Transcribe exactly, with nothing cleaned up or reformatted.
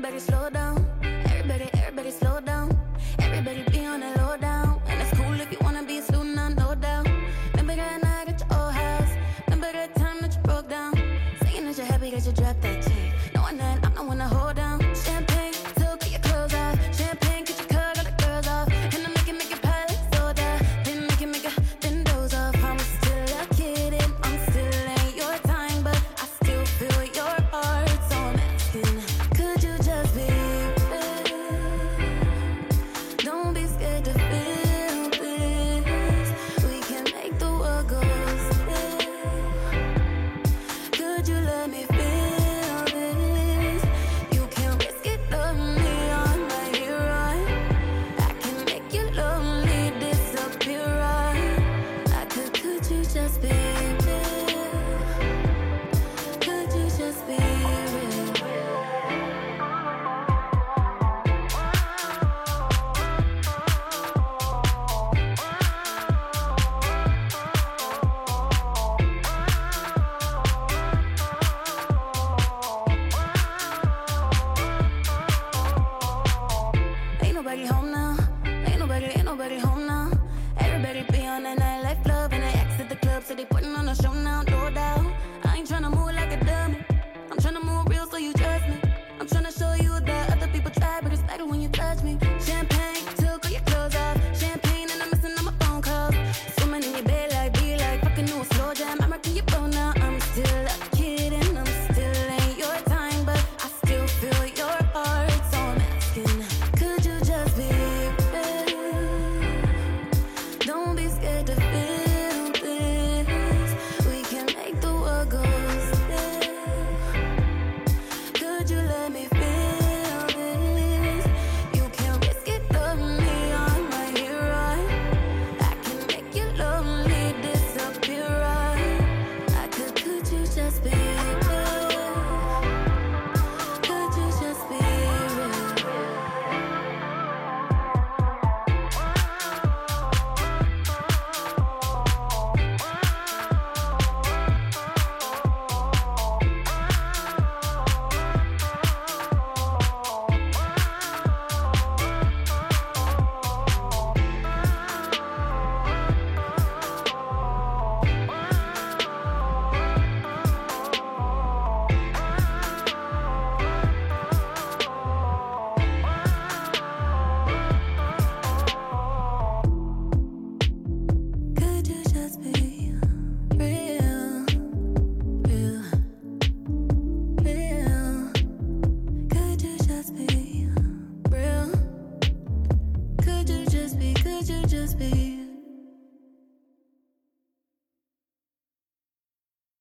Everybody slow down. Everybody, everybody slow down. Everybody be on the low down. And it's cool if you wanna be a student, now, no doubt. Remember that night at your old house. Remember that time that you broke down. Saying that you're happy that you dropped that chick. Knowing that I'm the one to hold down. Champagne, till get your clothes off. Champagne, get your cut all the girls off. And I make it, make it pile like soda. Then make it, make it, then doze off. I'm still a kid and I'm still ain't your time. But I still feel your heart. So I'm asking, could you just be real? Don't be scared to feel this. We can make the world go still. Could you let me feel this? You can risk it, love me on my hero. I can make you lonely disappear. I could, could you just be real? Could you just be real? Ain't nobody home now. Ain't nobody, ain't nobody home now. Everybody be on that nightlife club and they exit the club, so they putting on a show now, no doubt. I ain't tryna move like a dummy. I'm tryna move real so you trust me. I'm tryna show you that other people try, but it's better when you touch me. Champagne, took all your clothes off. Champagne and I'm missing all my phone calls. Swimming in your bed like, be like, fucking new slow jam. I'm rocking your phone now. I'm still a kid and I'm still ain't your time, but I still feel your heart. So I'm asking, could you just be real? Don't be scared to feel this. We can make the world go still. Could you let me feel this? You can risk it, love me on my hero. I can make you lonely disappear. I could, could you just be real? Could you just be real? Could you just be real? Real, real. Could you just be real? Could you just be, could you just be